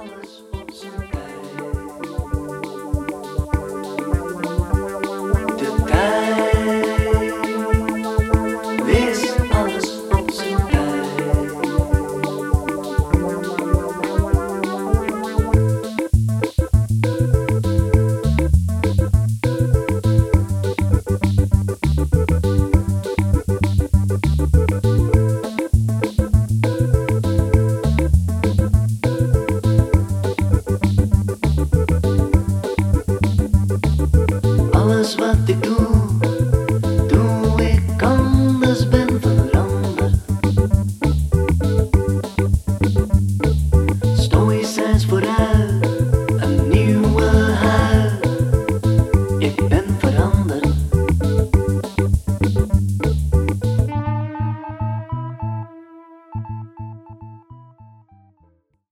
alles op zijn tijd. De tijd wist alles op zijn tijd. Alles wat ik doe